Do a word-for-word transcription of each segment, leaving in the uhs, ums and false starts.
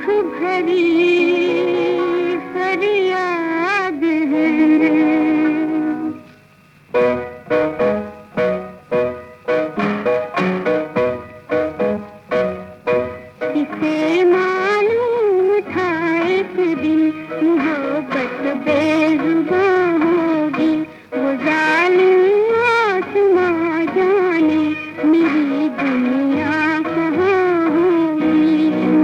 भरी फरियाद है। इसे मालूम था एक दिन मोहब्बत बेजुबान होगी, वो जालिम आसमां जाने मेरी दुनिया कहाँ होगी।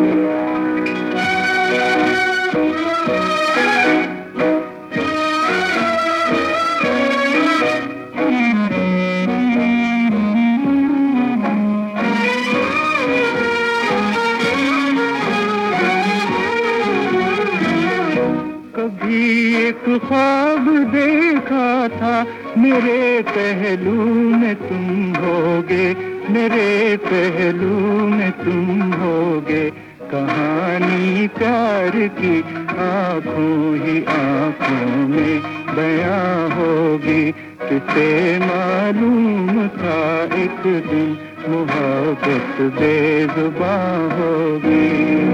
कभी एक ख्वाब देखा था, मेरे पहलू में तुम होगे, मेरे पहलू में तुम होगे। कहानी प्यार की आँखों ही आँखों में बयां होगी। किसे मालूम था एक दिन मोहब्बत बेजुबां होगी।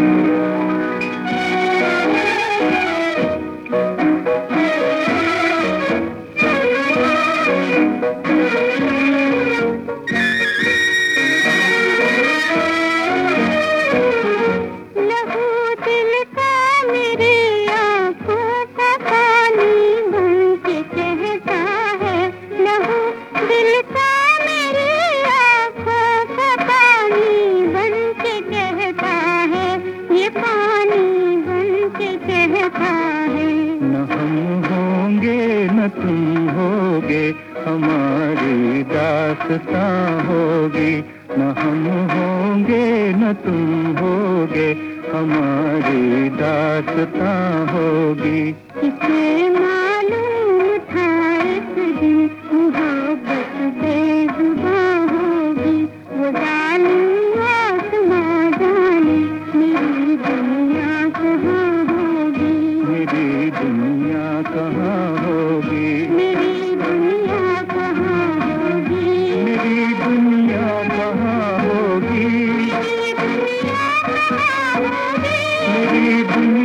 न हम होंगे न तुम होगे, हमारी दास्तां होगी। न हम होंगे न तुम होगे, हमारी दास्तां होगी। इसे मालूम था एक दिन मोहब्बत बेजुबां होगी, वो जालिम आसमां जाने मेरी दुनिया कहाँ होगी। मेरी दुनिया कहाँ होगी। मेरी दुनिया कहाँ होगी। मेरी दुनिया कहाँ होगी। मेरी दुनिया